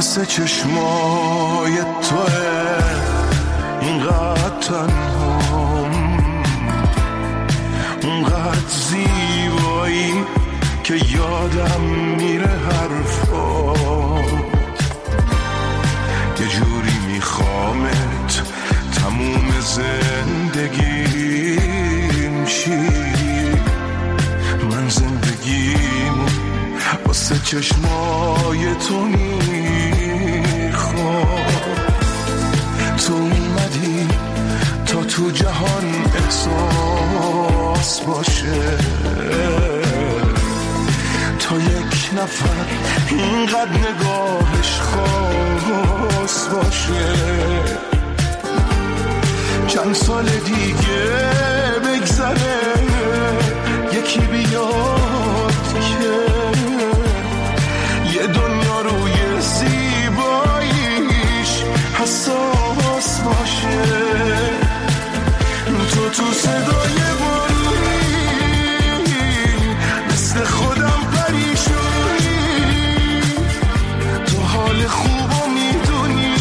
واسه چشمای توه اینقدر تنهام، اونقدر زیبایی که یادم میره حرفات، یه جوری میخوامت تموم زندگیم شی، من زندگیمو واسه چشمای تو میخوام. تو اومدی تا تو جهان احساس باشه، تا یک نفر اینقدر نگاهش خاص باشه. چند سال دیگه بگذره یکی بیاد که یه دنیا روی زیباییش حساس باشه. تو صدای بارونی مثل خودم پریشونی، تو حال خوبو میدونی،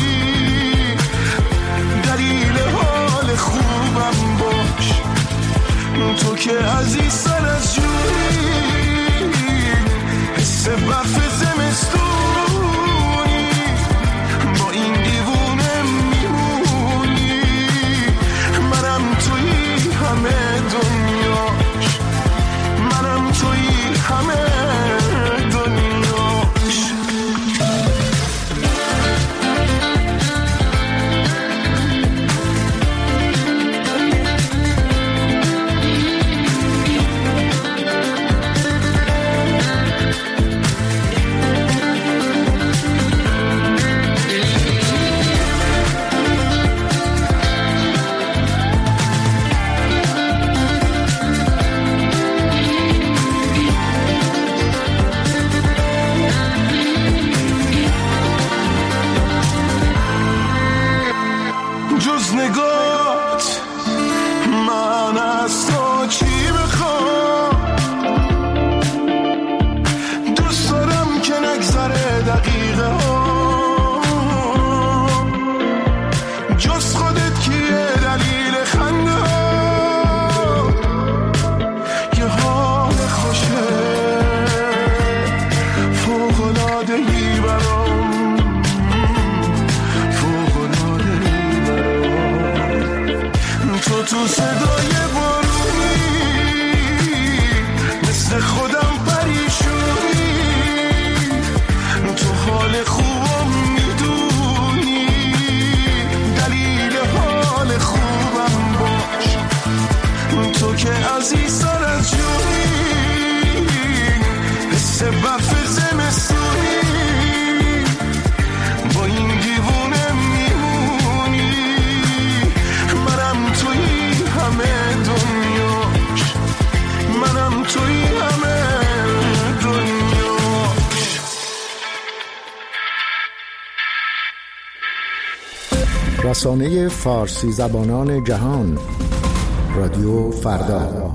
دلیل حال خوبم باش. تو که عزیز سر از جونی، حس برف زمستونی، با این دیوونه میمونی. منم توی همه دنیاش، منم توی همه دنیاش. جز نگات من از تو چی بخوام؟ دوست دارم که نگذره دقیقه ها، جز خودت کیه دلیل خنده ها؟ یه حال خوشه فوق‌العاده‌ای برام، فوق‌العاده‌ای برام. تو صدای بارونی مثل خودم پریشونی، تو حال خوبم میدونی، دلیل حال خوبم باش. تو که عزیز سر از جونی، حس برف زمستونی، با این دیوونه میمونی. منم توی همه دنیاش، منم توی همه دنیاش. رسانه فارسی زبانان جهان، رادیو فردا.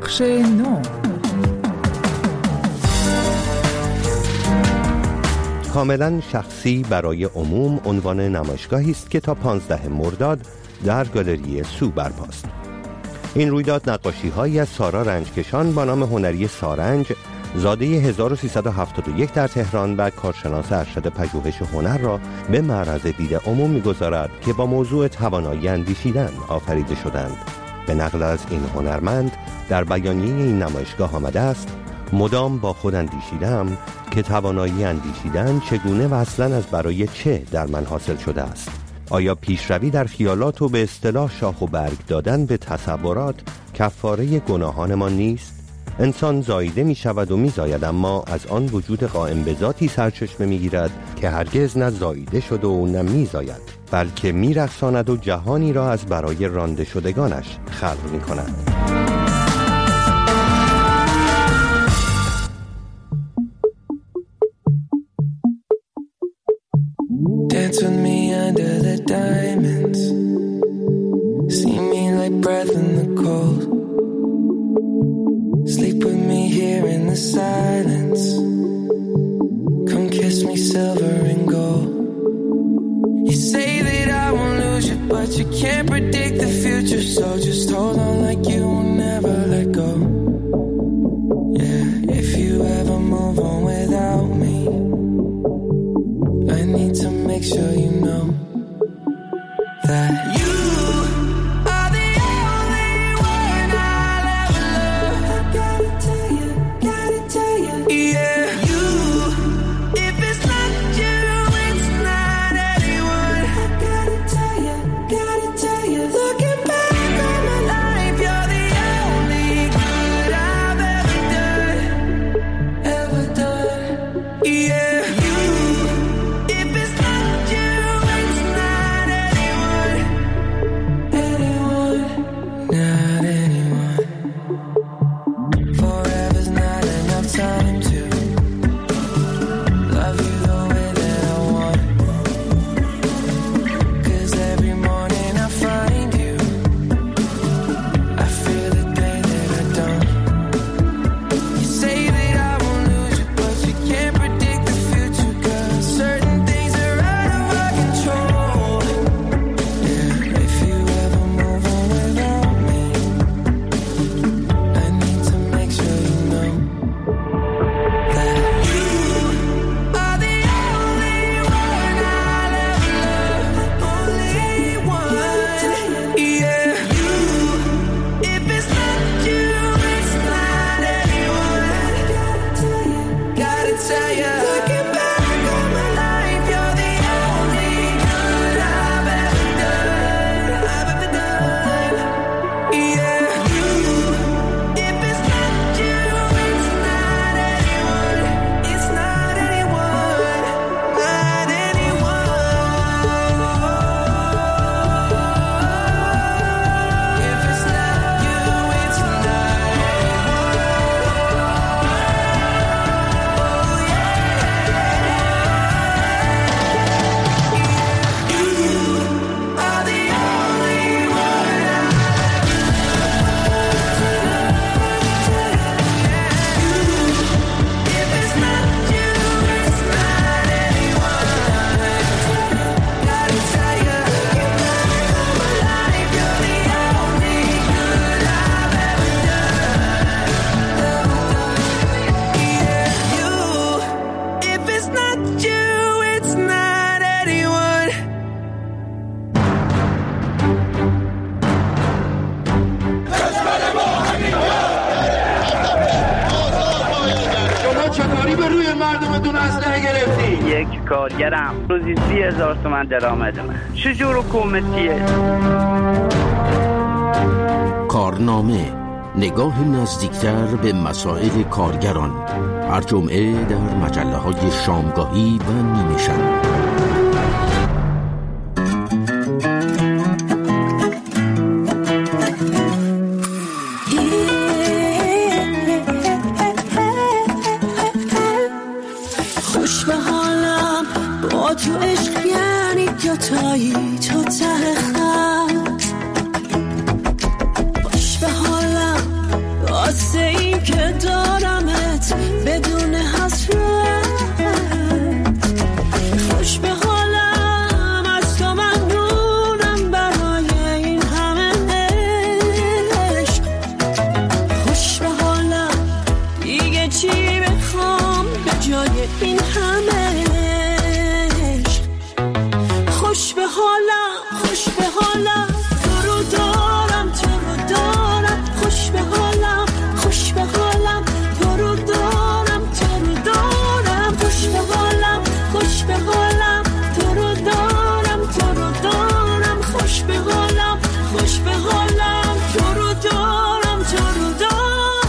بخش 9. کاملا شخصی برای عموم عنوان نمایشگاهی است که تا 15 مرداد در گالری سو برپاست. این رویداد نقاشی‌هایی از سارا رنجکشان با نام هنری سارنج، زاده 1371 در تهران و کارشناس ارشد پژوهش هنر را به معرض دید عموم می‌گذارد که با موضوع توانایی اندیشیدن آفریده شدند. به نقل از این هنرمند در بیانیه این نمایشگاه آمده است: مدام با خود اندیشیدم که توانایی اندیشیدن چگونه و اصلاً از برای چه در من حاصل شده است. آیا پیشروی در خیالات و به اصطلاح شاخ و برگ دادن به تصورات کفاره گناهان ما نیست؟ انسان زاییده می شود و می زاید، اما از آن وجود قائم به ذاتی سرچشمه می گیرد که هرگز نه زاییده شده و نه می زاید، بلکه می رقصاند و جهانی را از برای رانده شدگانش خلق می کند. Dance with me under the diamonds. See me like breath in the cold. Sleep with me here in the silence. Come kiss me silver and gold. You say that I won't lose you, but you can't predict the future. So just hold on like you will never let go. Yeah, if you ever move on without me, I need to make sure you know that you are the only one I'll ever love. I gotta tell you, yeah, you. If it's not you, it's not anyone. I gotta tell you. Looking back on my life, you're the only good I've ever done, yeah. یک کارگرم روزی 30,000 تومان درآمد من. چجور حکومتیه؟ کارنامه، نگاه نزدیکتر به مسائل کارگران، هر جمعه در مجله‌های شامگاهی و نیمه شب. تو عشق یعنی دوتایی تو ته خط، باش به حالم باز که دارمت بدون حسرت. خوش به حالم از تو ممنونم برای این همه عشق. خوش به حالم دیگه چی بخوام به جای این همه عشق. خوش به حالم، خوش به حالم، تو رو دارم، تو رو دارم. خوش به حالم، خوش به حالم، تو رو دارم، تو رو دارم. خوش به حالم، خوش به حالم، تو رو دارم، تو رو دارم. خوش به حالم، خوش به حالم، تو رو دارم، تو رو دارم.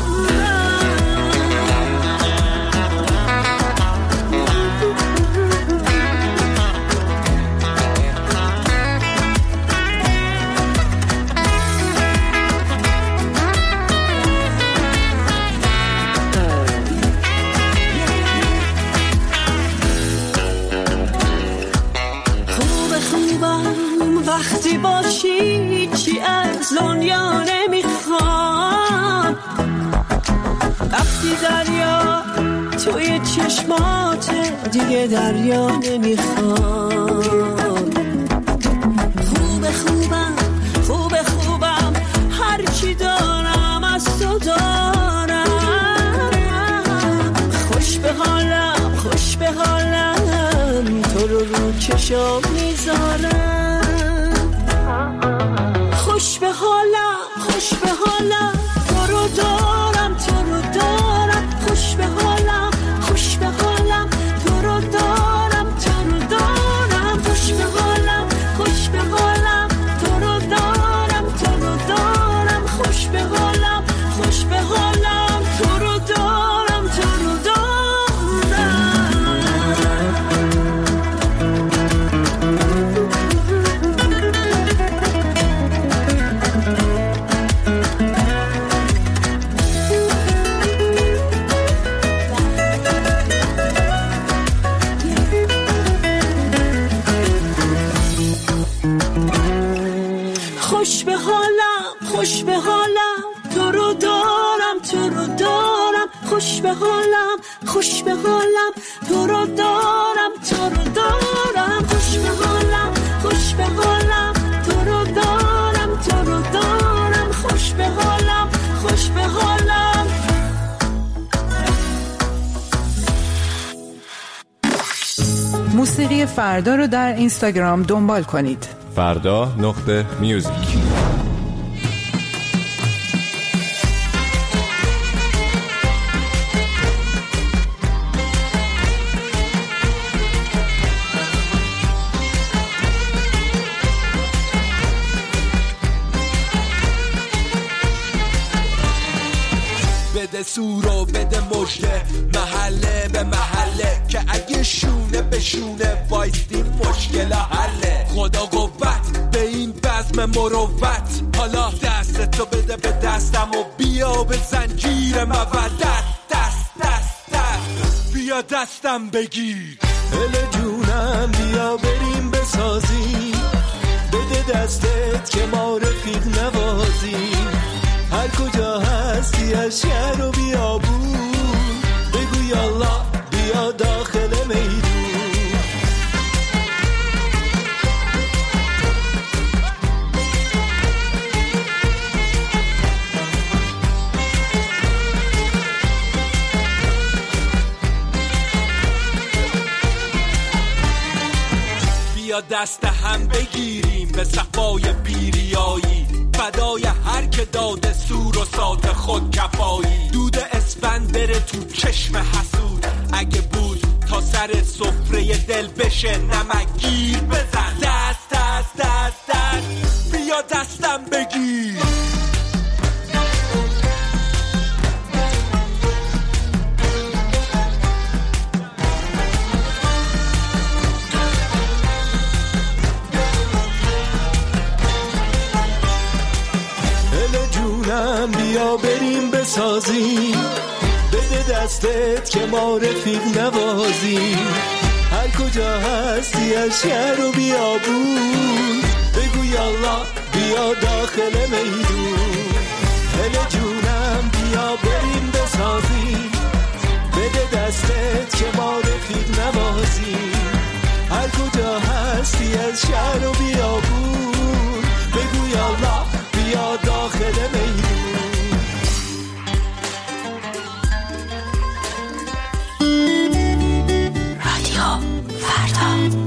وقتی باشی چی از دنیا نمیخوام. وقتی دریا توی چشمات دیگه دریا نمیخوام. خوبه خوبم، خوبه خوبم، هرچی دارم از تو دارم. خوش به حالم، خوش به حالم، تو رو چشم میذارم. خوش به حالم، خوش به حالم، تو رو دارم، تو رو دارم. خوش به حالم، خوش به حالم، تو رو دارم، تو رو دارم. خوش به حالم، خوش به حالم، تو رو دارم، تو رو دارم. خوش به حالم، خوش به حالم، تو رو دارم، تو رو دارم. خوش به حالم، خوش به حالم، تو رو دارم، تو رو دارم. خوش به حالم، خوش به حالم، تو رو دارم، تو رو دارم. خوش به حالم، خوش به حالم، تو رو دارم، تو رو دارم. خوش به حالم، خوش به حالم. موسیقی فردا رو در اینستاگرام دنبال کنید. فردا.میوزیک. بده سورو بده مجده، محله به محله، که اگه شونه به شونه وایستیم مشکل حله. خدا قوت به این بزم مروت، حالا دستتو بده به دستم و بیا به زنجیر مودت. دست دست دست بیا دستم بگیر. دل جونم بیا بریم بسازیم، بده دستت که ما رفیق نوازیم. هر کجا هستی از شهر و بیابون، بگو یالله بیا داخل میدون. بیا دست هم بگیریم به صفای بیریایی، فدای هر که داده سور و سات خود کفایی. دود اسفند بره تو چشم حسود، اگه بود تا سر سفره دل بشه نمکگیر بزن. دست دست دست دست بیا دستم بگیر. بیا بریم بسازیم، بده دستت که ما رفیق نوازیم. هر کجا هستی از شهر و بیابون، بگو یالله بیا داخل میدون. دل جونم بیا بریم بسازیم. بسازیم، بده دستت که ما رفیق نوازیم. هر کجا هستی از شهر و بیابون، بگو یالله بیا داخل میدون. رادیو فردا.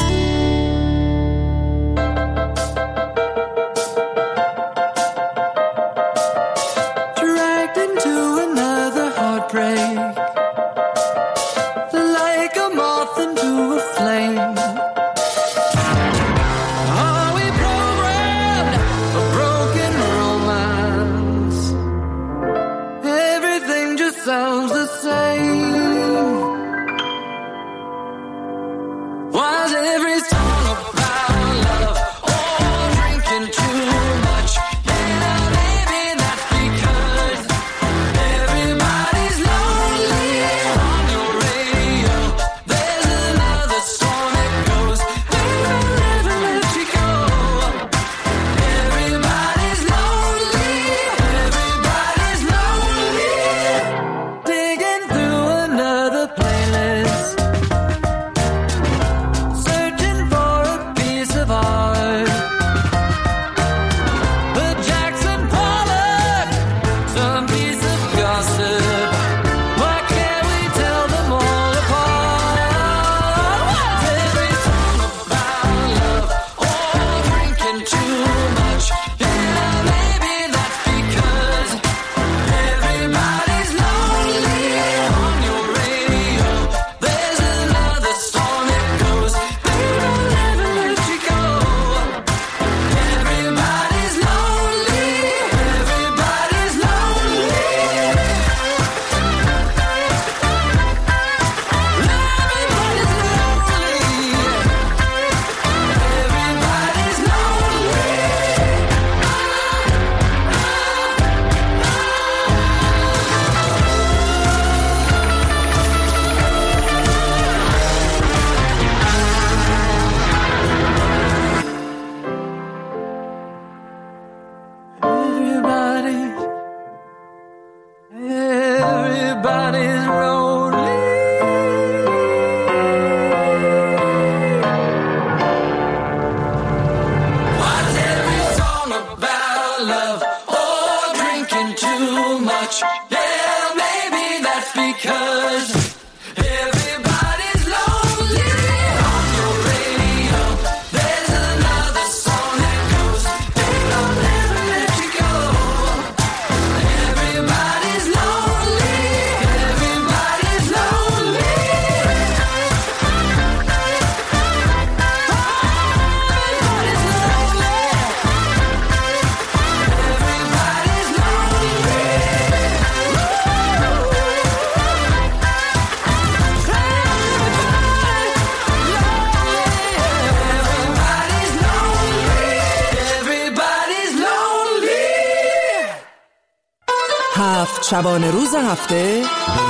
شبانه روز هفته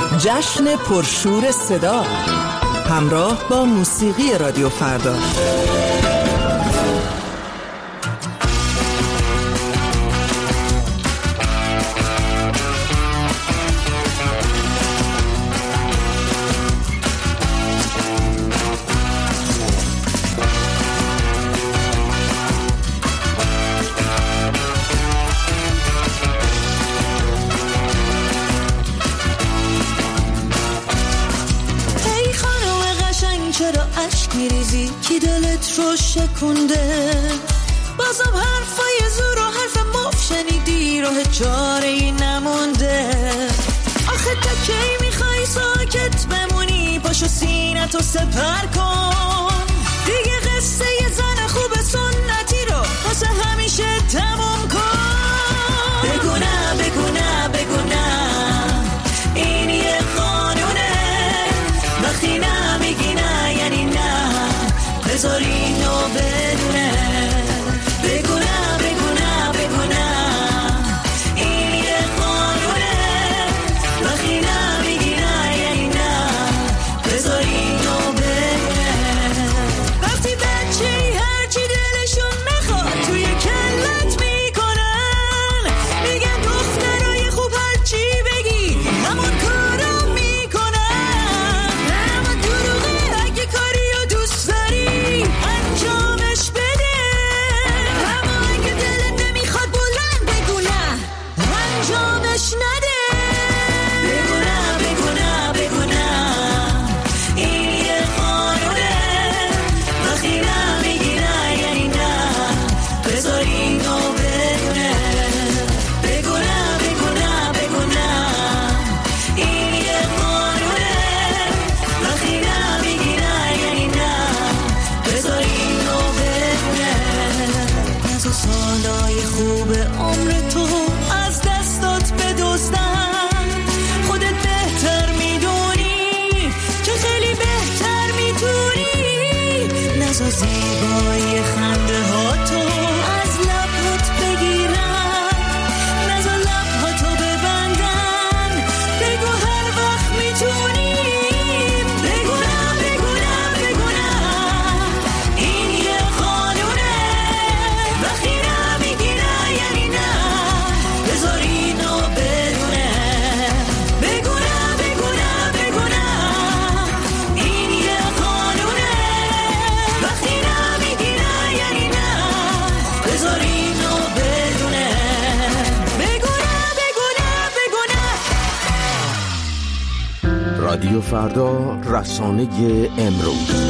جشن پرشور صدا همراه با موسیقی رادیو فردا. کی دلت رو شکونده؟ بازم حرفای زور و حرف مف شنیدی، راه چاره‌ای نمونده. آخه تا کی میخوای ساکت بمونی؟ پاشو سینتو سپر کن دیگه، قصه یه زن خوب سنتی رو واسه همیشه تموم کن. بگو نه بگو نه بگو نه، این یه قانونه، وقتی نمیگی نه یعنی نه، بذار اینو بدونه. بگو نه بگو نه بگو نه، این یه قانونه، وقتی نمیگی نه یعنی نه، بذار اینو بدونه. وقتی بچه‌ای هرچی دلشون میخواد توی کلت سالای خوب عمر تو از دستات بدزدن. خودت بهتر میدونی که خیلی بهتر میتونی. نزا زیبایی خنده ها تو از لبات بگیرن، نزا لبهاتو ببندن. بگو هر وقت میتونی، بگو نه بگو نه بگو نه. این یه قانونه، وقتی نمیگی نه یعنی نه. بذار اینو بدونه، بگو نه بگو نه بگو نه. این یه قانونه، وقتی نمیگی نه یعنی نه. بذار اینو بدونه، بگو نه بگو نه بگو نه. رادیو فردا، رسانه امروز.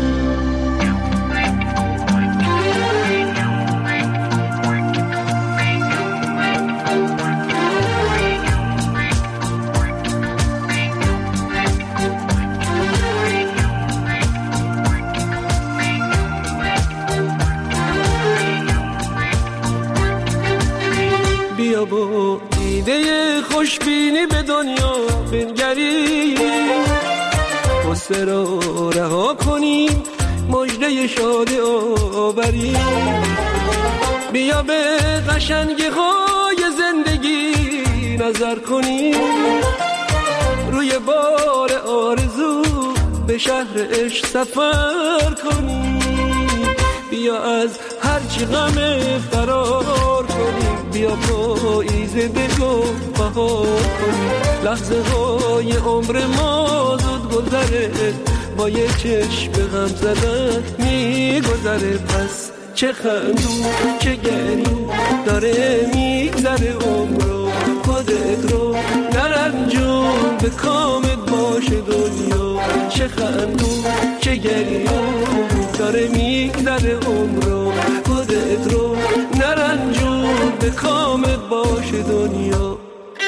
بیا با ایده خوشبینی به دنیا بنگریم، غصه را رها کنیم، مژده شادی آوریم. بیا به قشنگی های زندگی نظر کنیم، روی بار آرزو به شهر عشق سفر کنیم. بیا از هرچی غم فرار کنیم، بیا پاییز دلو بهار کنیم. لحظه های عمر ما زود گذره، با یه چشم غم زدن میگذره. پس چه خندون چه گریون داره میگذره عمرو. خودت رو نرنجون، به کامت باشه دنیا. چه خندون چه گریون داره میگذره عمرو. خودت رو نرنجون، به کامت باشه دنیا.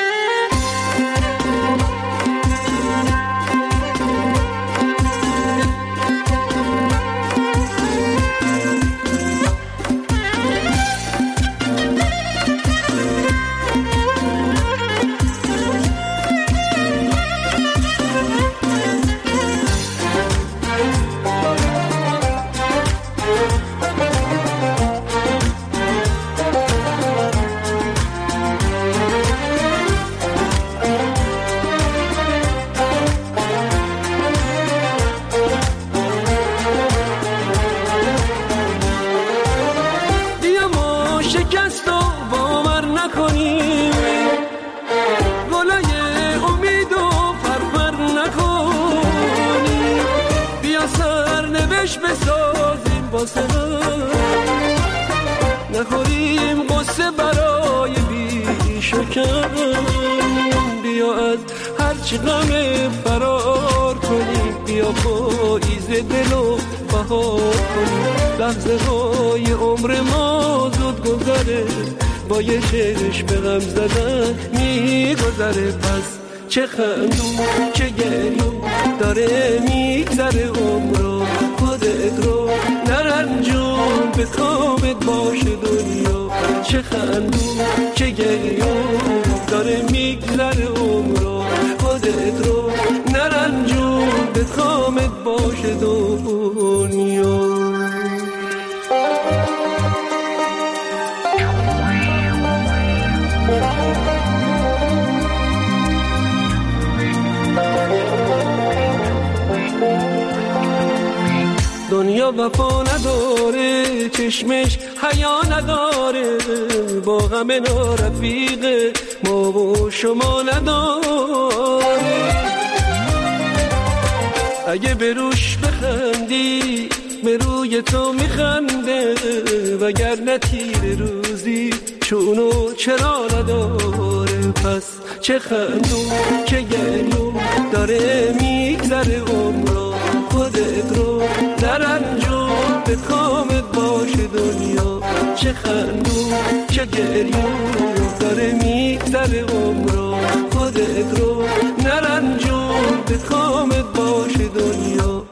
نخوریم قصه برای بیش و کم. بیا از هرچی غم فرار کنیم، بیا پاییز دلو بهار کنیم. لحظه های عمر ما زود گذره، با یه چشم غم زدن میگذره. پس چه خندون چه گریون داره میگذره عمرو. خودت رو نرنجون، به کامت باشه دنیا. چه خندون چه گریون داره میگذره عمرو. خودت رو نرنجون، به کامت باشه دنیا. دنیا وفا نداره، چشمش حیا نداره، با غم نارفیق ما و شما نداره. اگه به روش بخندی به روی تو میخنده، وگرنه تیر روزی چونو چرا نداره. پس چه خندون چه گریون داره میگذره عمرو. خودت رو نرنجون، به کامت باشه دنیا. چه خندون چه گریون داره میگذره عمرو. خودت رو نرنجون، به کامت باشه دنیا.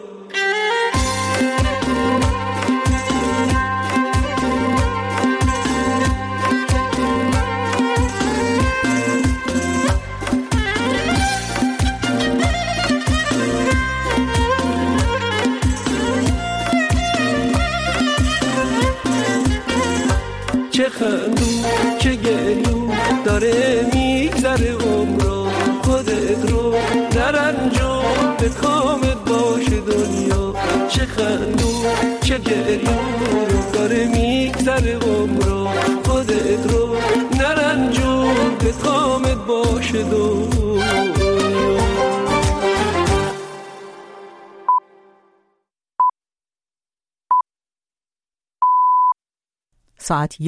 چه خندون چه گریون داره میگذره عمرا خودت رو نرنجون به کامت باشه دنیا چه خندون چه گریون داره میگذره عمرا خودت رو نرنجون به کامت باشه دنیا. ساعت